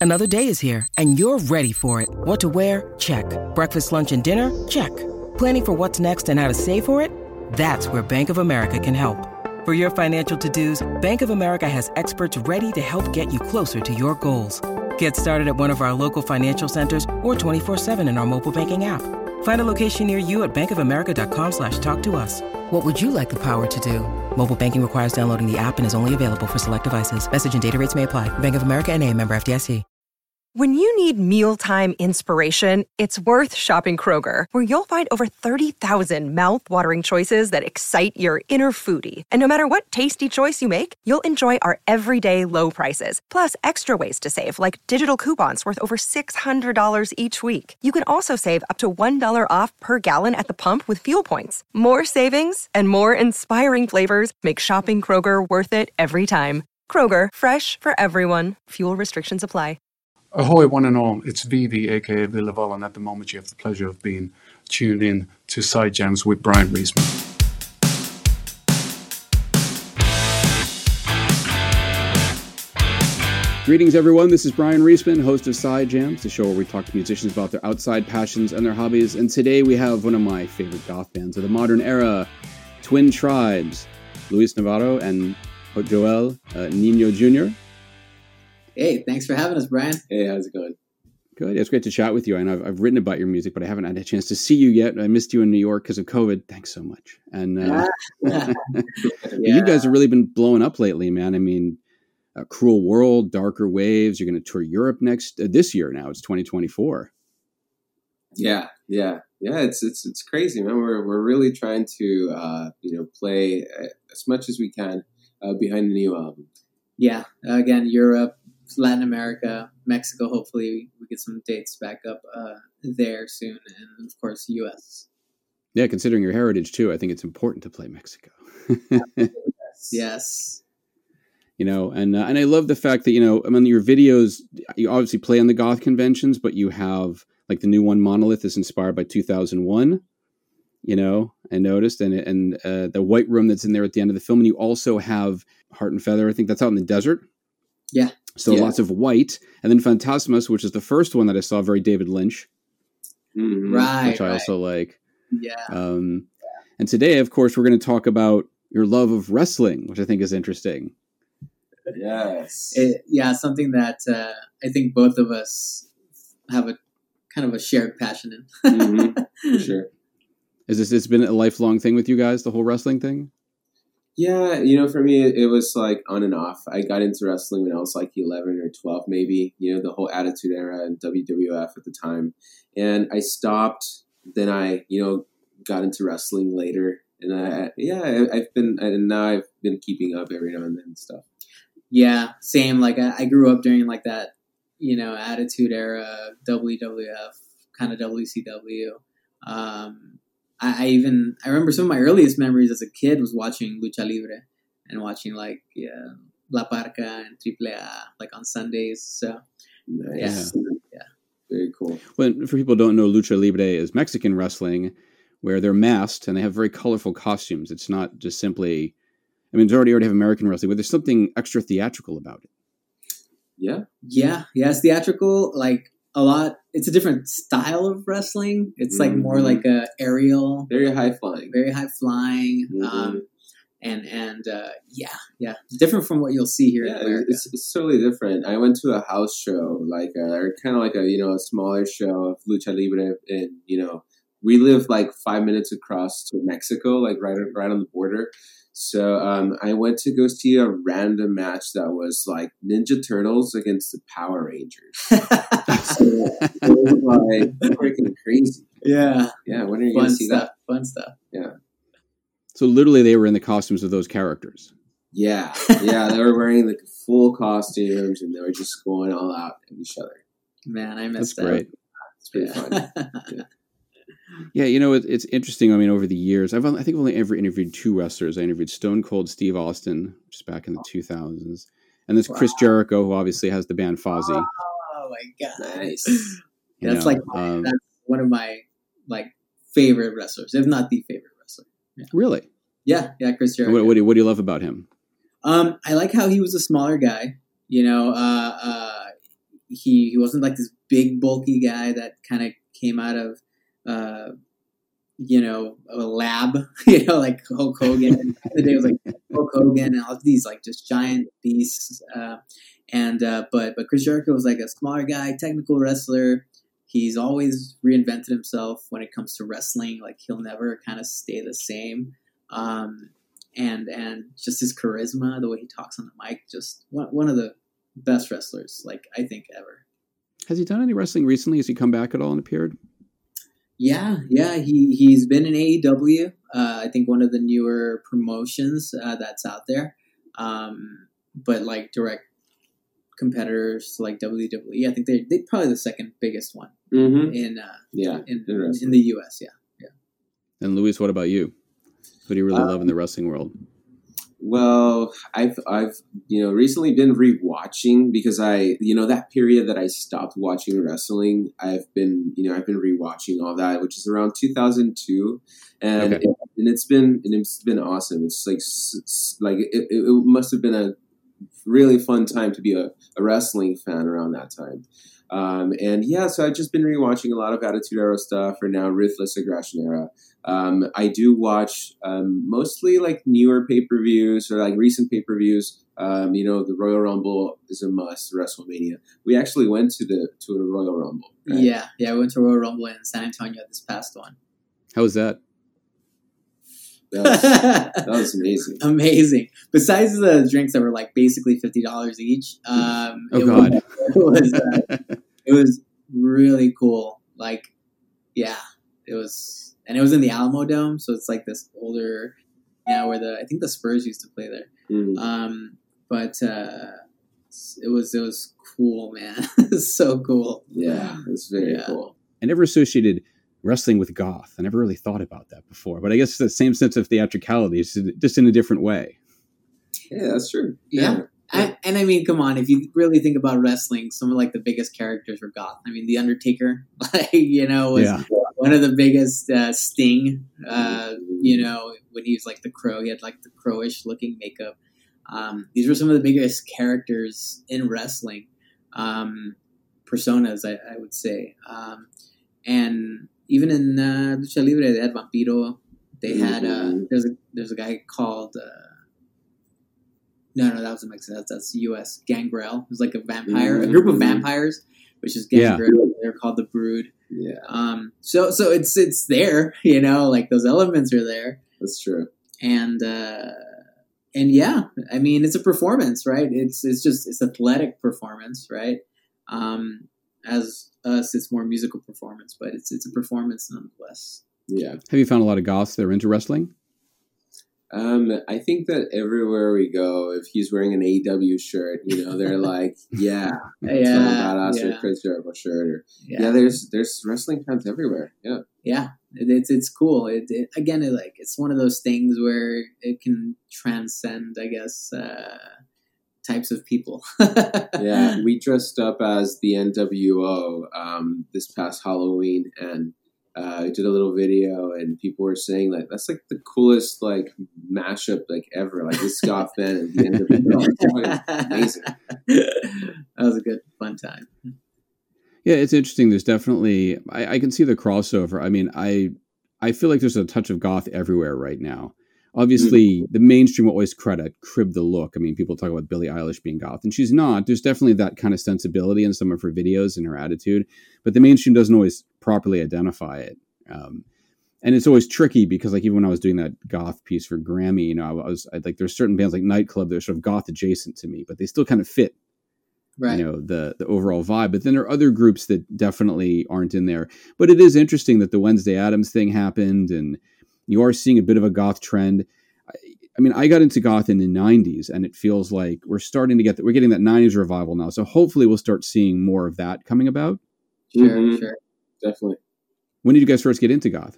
Another day is here, and you're ready for it. What to wear? Check. Breakfast, lunch, and dinner? Check. Planning for what's next and how to save for it? That's where Bank of America can help. For your financial to-dos, Bank of America has experts ready to help get you closer to your goals. Get started at one of our local financial centers or 24/7 in our mobile banking app. Find a location near you at bankofamerica.com/talktous. What would you like the power to do? Mobile banking requires downloading the app and is only available for select devices. Message and data rates may apply. Bank of America N.A., member FDIC. When you need mealtime inspiration, it's worth shopping Kroger, where you'll find over 30,000 mouth-watering choices that excite your inner foodie. And no matter what tasty choice you make, you'll enjoy our everyday low prices, plus extra ways to save, like digital coupons worth over $600 each week. You can also save up to $1 off per gallon at the pump with fuel points. More savings and more inspiring flavors make shopping Kroger worth it every time. Kroger, fresh for everyone. Fuel restrictions apply. Ahoy, one and all. It's Vivi, aka Villaval, and at the moment you have the pleasure of being tuned in to Side Jams with Brian Reisman. Greetings, everyone. This is Brian Reisman, host of Side Jams, the show where we talk to musicians about their outside passions and their hobbies. And today we have one of my favorite goth bands of the modern era, Twin Tribes, Luis Navarro and Joel Nino Jr. Hey, thanks for having us, Brian. Hey, how's it going? Good. It's great to chat with you. I know I've written about your music, but I haven't had a chance to see you yet. I missed you in New York because of COVID. Thanks so much. And you guys have really been blowing up lately, man. I mean, Cruel World, Darker Waves. You're going to tour Europe this year now. It's 2024. Yeah. It's crazy, man. We're really trying to play as much as we can behind the new album. Yeah. Again, Europe, Latin America, Mexico. Hopefully, we get some dates back up there soon, and of course, U.S. Yeah, considering your heritage too, I think it's important to play Mexico. Yes. You know, and I love the fact that, you know, I mean, your videos, you obviously play on the goth conventions, but you have like the new one, Monolith, is inspired by 2001. You know, I noticed, and the White Room that's in there at the end of the film, and you also have Heart and Feather. I think that's out in the desert. Yeah. So lots of white, and then Phantasmus, which is the first one that I saw, very David Lynch, right? Which I also like. Yeah. And today, of course, we're going to talk about your love of wrestling, which I think is interesting. Yes. Something that I think both of us have a kind of a shared passion in. For sure. It's been a lifelong thing with you guys, the whole wrestling thing? Yeah, you know, for me, it was like on and off. I got into wrestling when I was like 11 or 12, maybe, you know, the whole Attitude Era and WWF at the time. And I stopped. Then I, got into wrestling later. And now I've been keeping up every now and then and stuff. Yeah, same. Like I grew up during like that, Attitude Era, WWF, kind of WCW. I remember some of my earliest memories as a kid was watching Lucha Libre and watching like La Parca and AAA like on Sundays. So nice. Yeah, very cool. Well, for people who don't know, Lucha Libre is Mexican wrestling where they're masked and they have very colorful costumes. It's not just simply, I mean, they already have American wrestling, but there's something extra theatrical about it. Yeah, it's theatrical. Like a lot. It's a different style of wrestling. It's like more like a aerial, very high flying. Different from what you'll see here in America. It's totally different. I went to a house show, or kind of like a smaller show of Lucha Libre, and we live like 5 minutes across to Mexico, like right on the border. So I went to go see a random match that was like Ninja Turtles against the Power Rangers. So it was like freaking crazy. Yeah. When are you going to see that? Fun stuff. Yeah. So literally they were in the costumes of those characters. Yeah. They were wearing like full costumes and they were just going all out at each other. Man, I missed that. That's great. It's pretty fun. Yeah. Yeah, it's interesting. I mean, over the years, I think I've only ever interviewed two wrestlers. I interviewed Stone Cold Steve Austin, which is back in the 2000s, and this Chris Jericho, who obviously has the band Fozzy. Oh my god, nice! That's one of my favorite wrestlers, if not the favorite wrestler. Yeah. Really? Yeah, Chris Jericho. What do you love about him? I like how he was a smaller guy. he wasn't like this big bulky guy that kind of came out of a lab, like Hulk Hogan. The day was like Hulk Hogan and all these like just giant beasts. But Chris Jericho was like a smaller guy, technical wrestler. He's always reinvented himself when it comes to wrestling. Like he'll never kind of stay the same. And just his charisma, the way he talks on the mic, just one of the best wrestlers, like I think ever. Has he done any wrestling recently? Has he come back at all and appeared? Yeah. He's been in AEW. I think one of the newer promotions that's out there. But like direct competitors to like WWE, I think they're probably the second biggest one in the US. Yeah. And Luis, what about you? Who do you really love in the wrestling world? Well, I've recently been rewatching because that period that I stopped watching wrestling, I've been rewatching all that, which is around 2002, and it's been awesome. It's like it must have been a really fun time to be a wrestling fan around that time. So I've just been rewatching a lot of Attitude Era stuff, or now Ruthless Aggression Era. I do watch mostly like newer pay-per-views or like recent pay-per-views. The Royal Rumble is a must. WrestleMania. We actually went to a Royal Rumble. Right? Yeah. We went to Royal Rumble in San Antonio this past one. How was that? That was amazing. Amazing. Besides the drinks that were like basically $50 each. It was really cool. Like, yeah, it was, and it was in the Alamo Dome, so it's like this older, where I think the Spurs used to play there. But it was cool, man. It's so cool. Yeah, it's very cool. I never associated wrestling with goth. I never really thought about that before, but I guess it's the same sense of theatricality, it's just in a different way. Yeah, that's true. Yeah. And I mean, come on, if you really think about wrestling, some of like the biggest characters were goth. I mean, The Undertaker, was one of the biggest. Sting, when he was like the Crow, he had like the Crowish looking makeup. These were some of the biggest characters in wrestling, personas, I would say. And even in Lucha Libre, they had Vampiro. They had there's a guy called no, that was a Mexican. That's U.S. Gangrel. It was like a vampire, a group of vampires, which is Gangrel. Yeah. They're called the Brood. Yeah. So it's there, like those elements are there. That's true. And yeah, I mean, it's a performance, right? It's athletic performance, right? As us, it's more musical performance, but it's a performance nonetheless. Yeah. Have you found a lot of goths that are into wrestling? I think that everywhere we go, if he's wearing an AEW shirt, they're like, badass or Chris Jericho shirt, or there's wrestling fans everywhere. Yeah, it's cool. It's one of those things where it can transcend, I guess, types of people. Yeah, we dressed up as the NWO this past Halloween, and I did a little video, and people were saying like that's like the coolest like mashup like ever, like this goth band and the NWO. It's amazing. That was a good fun time. Yeah, it's interesting. There's definitely I can see the crossover. I mean, I feel like there's a touch of goth everywhere right now. Obviously, the mainstream will always crib the look. I mean, people talk about Billie Eilish being goth, and she's not. There's definitely that kind of sensibility in some of her videos and her attitude, but the mainstream doesn't always properly identify it. And it's always tricky because, like, even when I was doing that goth piece for Grammy, there's certain bands like Nightclub that are sort of goth adjacent to me, but they still kind of fit, right, the overall vibe. But then there are other groups that definitely aren't in there. But it is interesting that the Wednesday Addams thing happened, and you are seeing a bit of a goth trend. I mean, I got into goth in the 90s, and it feels like we're starting to we're getting that 90s revival now. So hopefully we'll start seeing more of that coming about. Sure. Definitely. When did you guys first get into goth?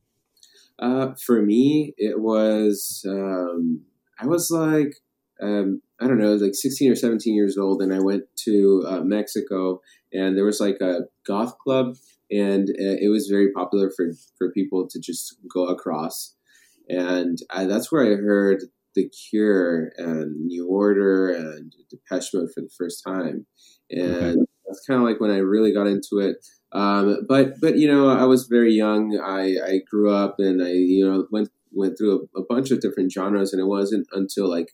For me, it was, I was like, I don't know, like 16 or 17 years old, and I went to Mexico, and there was like a goth club, and it was very popular for people to just go across. And that's where I heard The Cure and New Order and Depeche Mode for the first time. And That's kind of like when I really got into it. But you know, I was very young. I grew up and I, you know, went through a bunch of different genres, and it wasn't until like,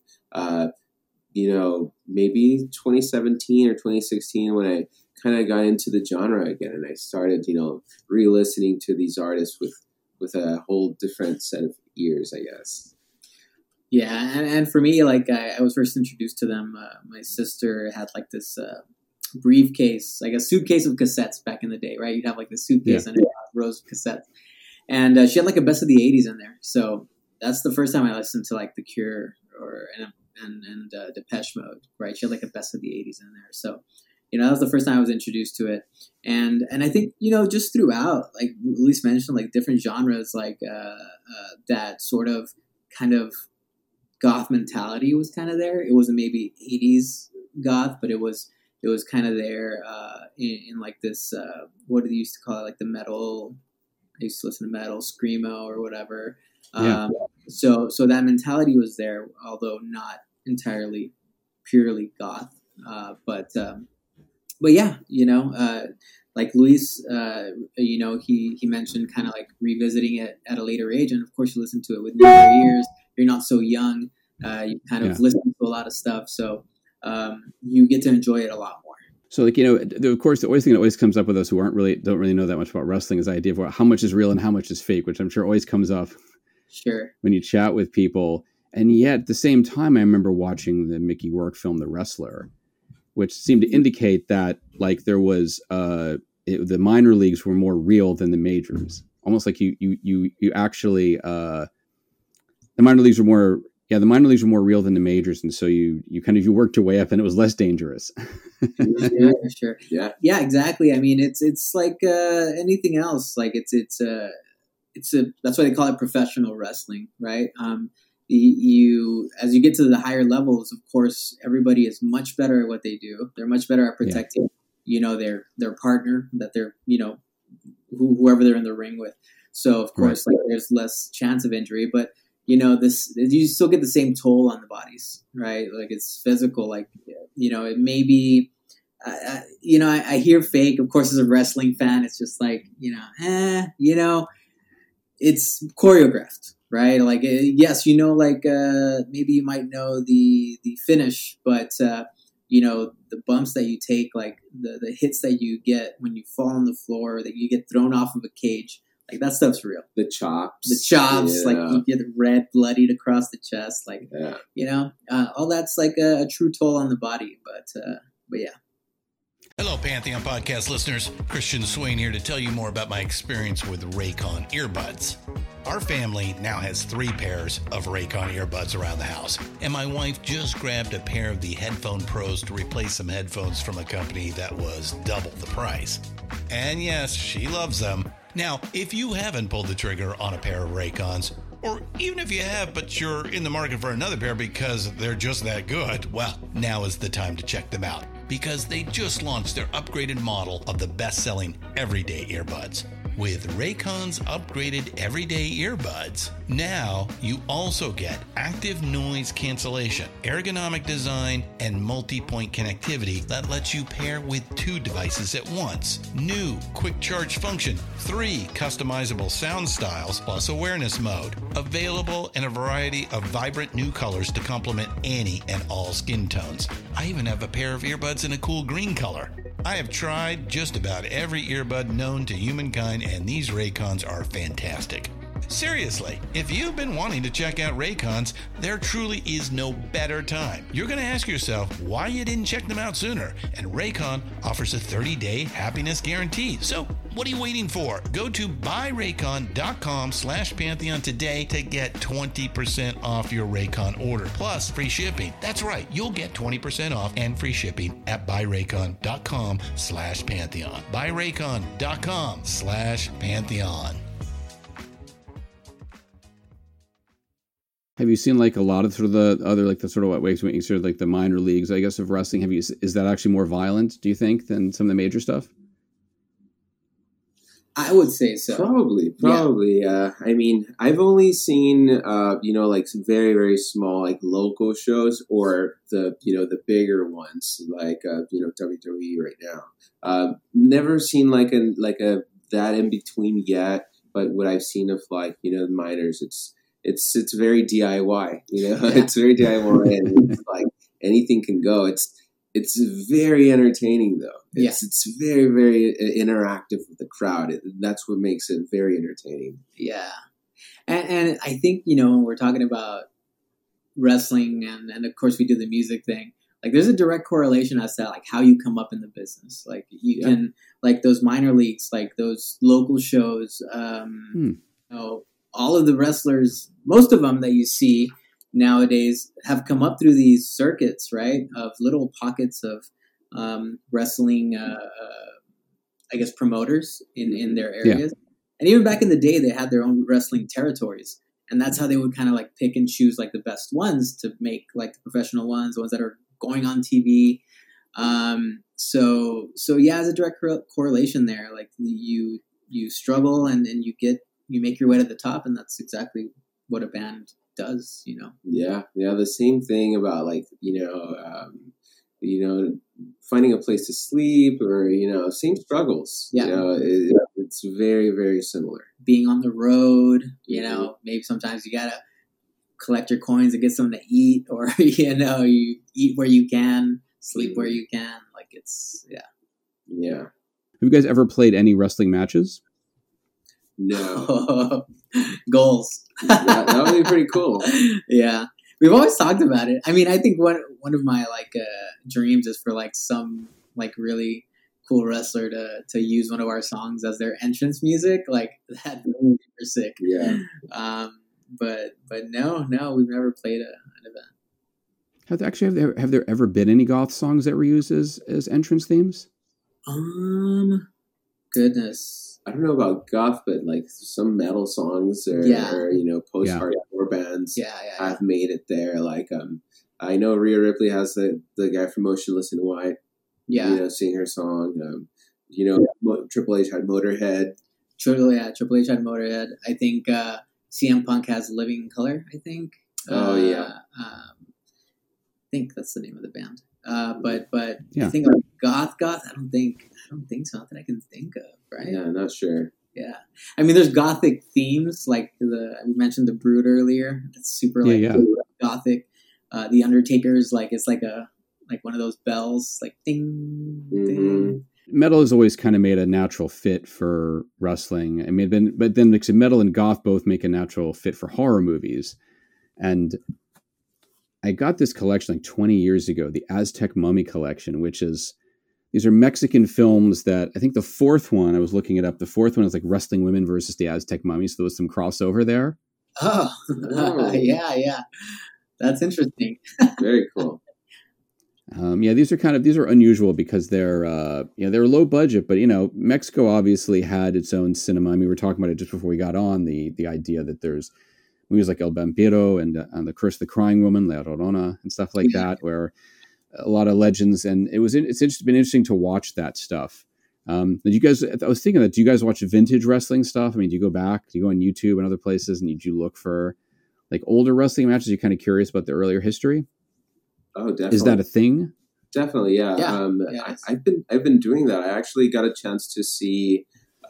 you know, maybe 2017 or 2016 when I kind of got into the genre again, and I started, you know, re-listening to these artists with a whole different set of ears, I guess. Yeah, and for me, like I was first introduced to them. My sister had like this briefcase, like a suitcase of cassettes back in the day, right? You'd have like the suitcase and rows of cassettes, and she had like a best of the '80s in there. So that's the first time I listened to like The Cure and Depeche Mode, right? She had like a best of the '80s in there. So, you know, that was the first time I was introduced to it, and I think, you know, just throughout, like Luis mentioned, like different genres, like that sort of kind of goth mentality was kind of there. It wasn't maybe '80s goth, but it was kind of there in like this what do they used to call it, like the metal. I used to listen to metal, screamo or whatever. So that mentality was there, although not entirely purely goth. But yeah, you know, like Luis, you know, he mentioned kind of like revisiting it at a later age, and of course you listen to it with younger ears. You're not so young. You kind of listen to a lot of stuff, so you get to enjoy it a lot more. So, like, you know, of course, the always thing that always comes up with us who don't really know that much about wrestling is the idea of how much is real and how much is fake, which I'm sure always comes up. Sure. When you chat with people, and yet at the same time, I remember watching the Mickey Rourke film, The Wrestler, which seemed to indicate that like there was the minor leagues were more real than the majors. Almost like you actually the minor leagues were more. Yeah, the minor leagues were more real than the majors, and so you worked your way up, and it was less dangerous. Yeah, sure. Yeah, exactly. I mean, it's like anything else. Like it's that's why they call it professional wrestling, right? You as you get to the higher levels, of course, everybody is much better at what they do. They're much better at protecting, you know, their partner that they're, you know, whoever they're in the ring with. So of course, like there's less chance of injury, but you know, you still get the same toll on the bodies, right? Like it's physical. Like, you know, it may be, you know, I hear fake. Of course, as a wrestling fan, it's just like, you know, it's choreographed, right? Like, yes, you know, like maybe you might know the finish, but you know, the bumps that you take, like the hits that you get when you fall on the floor, or that you get thrown off of a cage. Like that stuff's real. The chops, yeah. Like you get red bloodied across the chest, like you know, all that's like a true toll on the body. But yeah. Hello, Pantheon podcast listeners. Christian Swain here to tell you more about my experience with Raycon earbuds. Our family now has 3 pairs of Raycon earbuds around the house, and my wife just grabbed a pair of the Headphone Pros to replace some headphones from a company that was double the price. And yes, she loves them. Now, if you haven't pulled the trigger on a pair of Raycons, or even if you have but you're in the market for another pair because they're just that good, well, now is the time to check them out, because they just launched their upgraded model of the best-selling everyday earbuds. With Raycon's upgraded everyday earbuds, now you also get active noise cancellation, ergonomic design, and multi-point connectivity that lets you pair with 2 devices at once. New quick charge function, 3 customizable sound styles, plus awareness mode. Available in a variety of vibrant new colors to complement any and all skin tones. I even have a pair of earbuds in a cool green color. I have tried just about every earbud known to humankind, and these Raycons are fantastic. Seriously, if you've been wanting to check out Raycons, there truly is no better time. You're going to ask yourself why you didn't check them out sooner, and Raycon offers a 30-day happiness guarantee. So what are you waiting for? Go to buyraycon.com/Pantheon today to get 20% off your Raycon order, plus free shipping. That's right, you'll get 20% off and free shipping at buyraycon.com/Pantheon. buyraycon.com/Pantheon. Have you seen like a lot of sort of the other, like the sort of what makes me sort of like the minor leagues, I guess, of wrestling? Is that actually more violent, do you think, than some of the major stuff? I would say so. Probably. I mean, I've only seen, like some very, very small, like local shows, or the bigger ones, like, WWE right now. Never seen like a that in between yet, but what I've seen of like, the minors, it's very DIY, it's very DIY, and it's like anything can go. It's very entertaining, though. It's very, very interactive with the crowd. That's what makes it very entertaining. Yeah. And I think, when we're talking about wrestling and of course we do the music thing, like there's a direct correlation as to like how you come up in the business. Like you can, like those minor leagues, like those local shows, all of the wrestlers, most of them that you see nowadays have come up through these circuits, right? Of little pockets of wrestling, I guess, promoters in their areas. Yeah. And even back in the day, they had their own wrestling territories. And that's how they would kind of like pick and choose like the best ones to make like the professional ones, the ones that are going on TV. So yeah, there's a direct correlation there. Like you struggle and you make your way to the top, and that's exactly what a band does, Yeah, the same thing about like finding a place to sleep, or same struggles. Yeah, it's very, very similar. Being on the road, maybe sometimes you gotta collect your coins and get something to eat, or you eat where you can, sleep where you can. Like it's yeah. Have you guys ever played any wrestling matches? No. Goals. That would be pretty cool. Yeah. We've always talked about it. I mean, I think one of my like dreams is for like some like really cool wrestler to use one of our songs as their entrance music. Like that'd be super sick. Yeah. But no, we've never played an event. Have there ever been any goth songs that were used as entrance themes? Goodness. I don't know about goth, but like some metal songs or post-hardcore bands have made it there. Like I know Rhea Ripley has the guy from Motionless in White, sing her song. Triple H had Motorhead. Triple H had Motorhead. I think CM Punk has Living Color. I think. I think that's the name of the band. But I think like goth. I don't think so. Not that I can think of. Right? Yeah, not sure. Yeah, I mean, there's gothic themes like we mentioned the Brood earlier. It's super gothic. The Undertaker's like it's like one of those bells, like ding, ding. Metal has always kind of made a natural fit for wrestling. I mean, but then like, metal and goth both make a natural fit for horror movies. And I got this collection like 20 years ago, the Aztec Mummy Collection, which is. These are Mexican films that I think the fourth one, I was looking it up, the fourth one is like Wrestling Women versus the Aztec Mummy. So there was some crossover there. Oh, yeah. That's interesting. Very cool. These are unusual because they're low budget, but Mexico obviously had its own cinema. I mean, we were talking about it just before we got on, the idea that there's movies like El Vampiro and The Curse of the Crying Woman, La Llorona, and stuff like that, where a lot of legends, and it's been interesting to watch that stuff. Did you guys? I was thinking that. Do you guys watch vintage wrestling stuff? I mean, do you go back? Do you go on YouTube and other places, and do you look for like older wrestling matches? You're kind of curious about the earlier history. Oh, definitely. Is that a thing? Definitely, yeah. I've been doing that. I actually got a chance to see.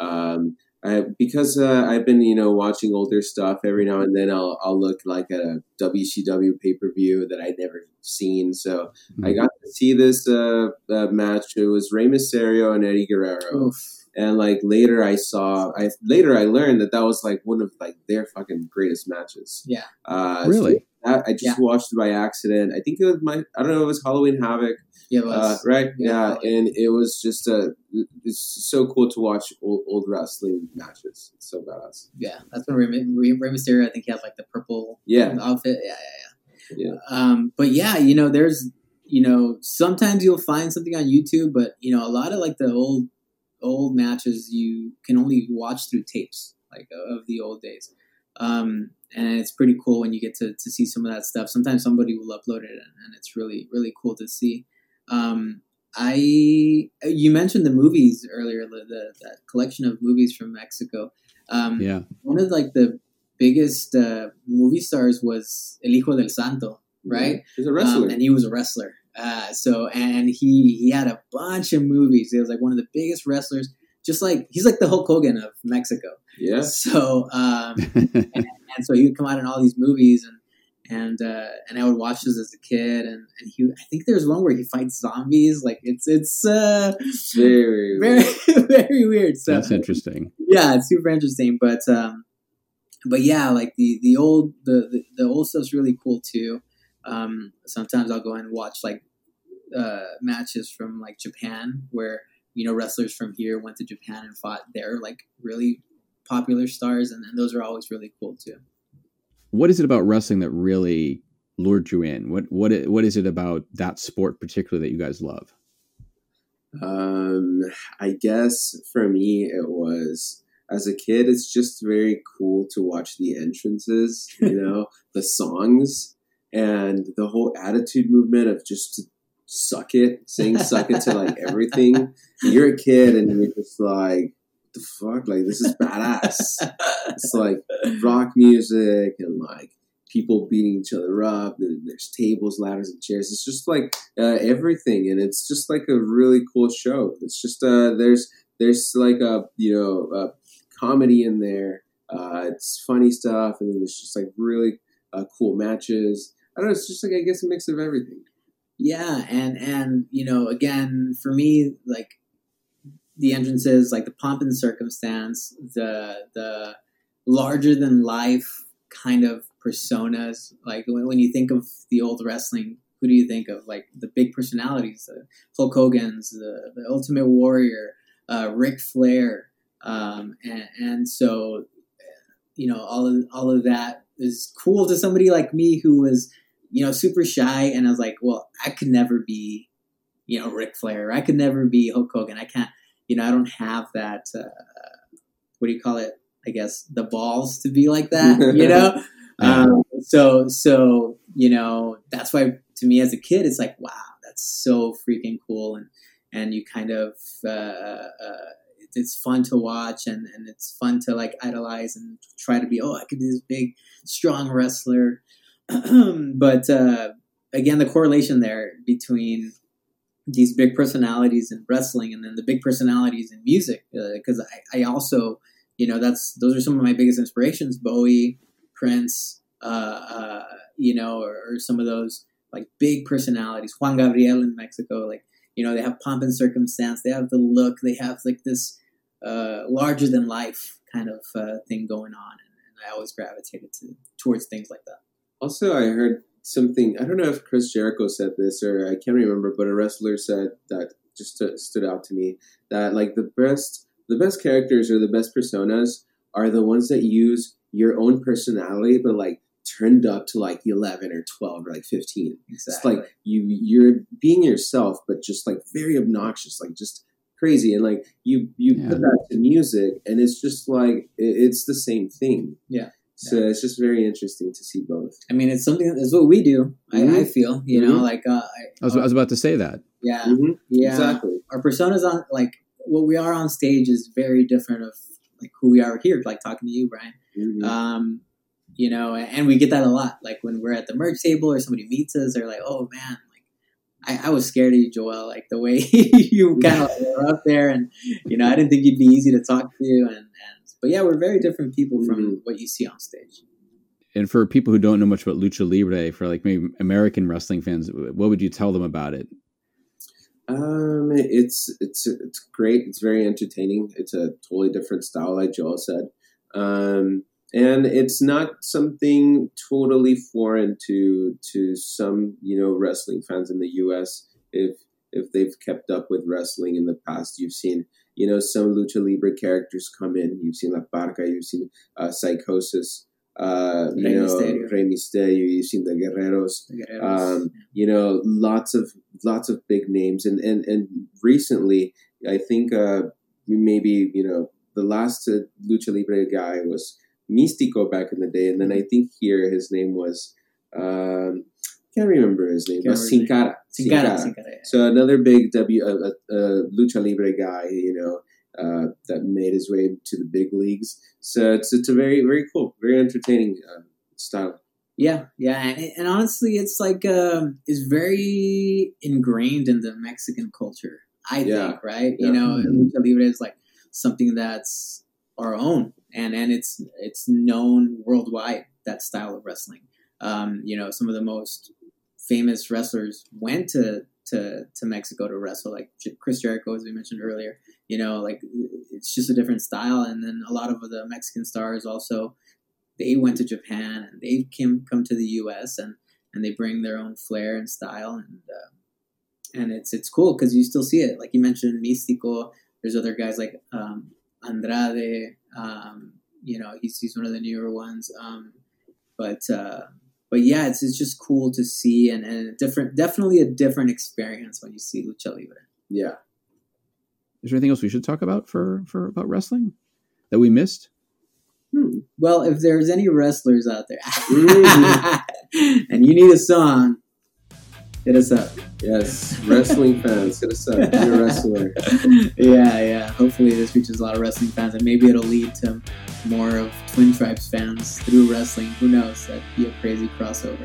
Because I've been, watching older stuff every now and then. I'll look like at a WCW pay-per-view that I'd never seen. So I got to see this match. It was Rey Mysterio and Eddie Guerrero. Oof. And like later I learned that was like one of like their fucking greatest matches. Yeah. Really? So I just watched it by accident. I think it was I don't know, it was Halloween Havoc. Yeah, it was. Right? Yeah. And it was just it's so cool to watch old wrestling matches. It's so badass. Yeah. That's when Rey Mysterio, I think he had like the purple outfit. Yeah. But yeah, there's, sometimes you'll find something on YouTube, but a lot of like the old matches you can only watch through tapes like of the old days. And it's pretty cool when you get to see some of that stuff. Sometimes somebody will upload it and it's really, really cool to see. You mentioned the movies earlier, that collection of movies from Mexico. One of like the biggest movie stars was El Hijo del Santo, right? He's a wrestler, and he was a wrestler. And he had a bunch of movies. He was like one of the biggest wrestlers. Just like he's like the Hulk Hogan of Mexico. Yeah. So and so he would come out in all these movies, and I would watch this as a kid, and I think there's one where he fights zombies. Like it's very very weird. So that's interesting. Yeah, it's super interesting. But yeah, like the old stuff's really cool too. Sometimes I'll go and watch like matches from like Japan, where wrestlers from here went to Japan and fought their like really popular stars, and those are always really cool too. What is it about wrestling that really lured you in? What is it about that sport particularly that you guys love? I guess for me it was, as a kid, it's just very cool to watch the entrances, the songs, and the whole attitude movement of just saying suck it to like everything. You're a kid and you're just like, what the fuck? Like, this is badass. It's like rock music and like people beating each other up. And there's tables, ladders, and chairs. It's just like everything. And it's just like a really cool show. It's just, there's like a comedy in there. It's funny stuff. And then there's just like really cool matches. I don't know. It's just like, I guess, a mix of everything. Yeah, and again, for me, like the entrances, like the pomp and circumstance, the larger than life kind of personas. Like when you think of the old wrestling, who do you think of? Like the big personalities, the Hulk Hogan's, the Ultimate Warrior, Ric Flair, and so all of that is cool to somebody like me who was super shy, and I was like, well, I could never be, Ric Flair. I could never be Hulk Hogan. I can't, I don't have that, what do you call it? I guess the balls to be like that, So, that's why to me as a kid, it's like, wow, that's so freaking cool. And you kind of, it's fun to watch and it's fun to like idolize and try to be, I could be this big, strong wrestler. But again, the correlation there between these big personalities in wrestling and then the big personalities in music, because I also, those are some of my biggest inspirations: Bowie, Prince, or some of those like big personalities. Juan Gabriel in Mexico, like they have pomp and circumstance, they have the look, they have like this larger than life kind of thing going on, and I always gravitated towards things like that. Also, I heard something, I don't know if Chris Jericho said this or I can't remember, but a wrestler said that just stood out to me, that like the best characters or the best personas are the ones that use your own personality, but like turned up to like 11 or 12 or like 15. Exactly. It's like you're being yourself, but just like very obnoxious, like just crazy. And like you put that to music and it's just like, it's the same thing. Yeah. So it's just very interesting to see both. I mean, it's something that's what we do. Mm-hmm. I feel, like I was about to say that. Yeah, mm-hmm. Yeah. Exactly. Our personas on like what we are on stage is very different of like who we are here. Like talking to you, Brian. Mm-hmm. And we get that a lot. Like when we're at the merch table or somebody meets us, they're like, "Oh man, like I was scared of you, Joel. Like the way you kind of were up there, and I didn't think you'd be easy to talk to." But yeah, we're very different people from what you see on stage. And for people who don't know much about Lucha Libre, for like maybe American wrestling fans, what would you tell them about it? It's great. It's very entertaining. It's a totally different style, like Joel said. And it's not something totally foreign to some, wrestling fans in the U.S. If they've kept up with wrestling in the past, you've seen, some Lucha Libre characters come in. You've seen La Parca, you've seen Psychosis, Rey Mysterio, you've seen the Guerreros. Lots of big names. And recently, I think maybe, the last Lucha Libre guy was Místico back in the day. And then I think here his name was, can't remember his name, but Sin Cara. Sin Cara. So another big lucha libre guy, that made his way to the big leagues. So it's a very, very cool, very entertaining style. Yeah, and honestly, it's like it's very ingrained in the Mexican culture. I think, right? Yeah. Lucha libre is like something that's our own, and it's known worldwide. That style of wrestling. Some of the most famous wrestlers went to Mexico to wrestle, like Chris Jericho, as we mentioned earlier. It's just a different style, and then a lot of the Mexican stars also. They went to Japan and they come to the U.S. and they bring their own flair and style, and it's cool because you still see it. Like you mentioned, Místico. There's other guys like Andrade. He's one of the newer ones. But yeah, it's just cool to see and definitely a different experience when you see lucha libre. Yeah. Is there anything else we should talk about about wrestling that we missed? Well, if there's any wrestlers out there and you need a song, hit us up. Yes, wrestling fans, hit us up. You're a wrestler. Yeah. Hopefully this reaches a lot of wrestling fans, and maybe it'll lead to more of Twin Tribes fans through wrestling. Who knows? That'd be a crazy crossover.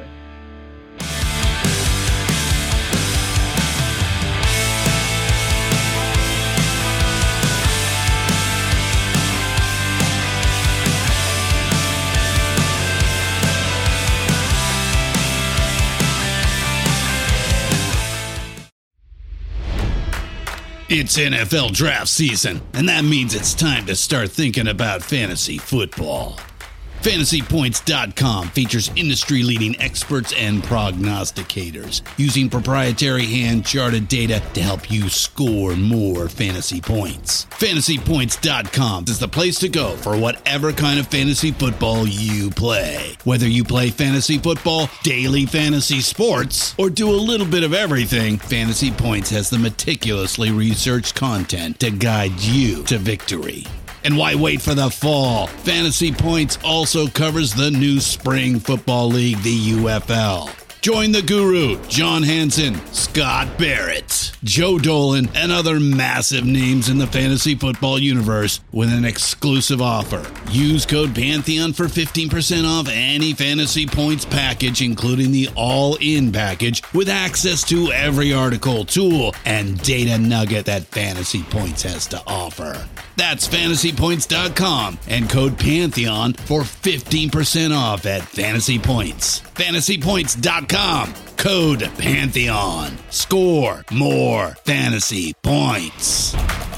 It's NFL draft season, and that means it's time to start thinking about fantasy football. FantasyPoints.com features industry-leading experts and prognosticators using proprietary hand-charted data to help you score more fantasy points. FantasyPoints.com is the place to go for whatever kind of fantasy football you play. Whether you play fantasy football, daily fantasy sports, or do a little bit of everything, Fantasy Points has the meticulously researched content to guide you to victory. And why wait for the fall? Fantasy Points also covers the new spring football league, the UFL. Join the guru, John Hansen, Scott Barrett, Joe Dolan, and other massive names in the fantasy football universe with an exclusive offer. Use code Pantheon for 15% off any Fantasy Points package, including the all-in package, with access to every article, tool, and data nugget that Fantasy Points has to offer. That's FantasyPoints.com and code Pantheon for 15% off at Fantasy Points. FantasyPoints.com, code Pantheon. Score more fantasy points.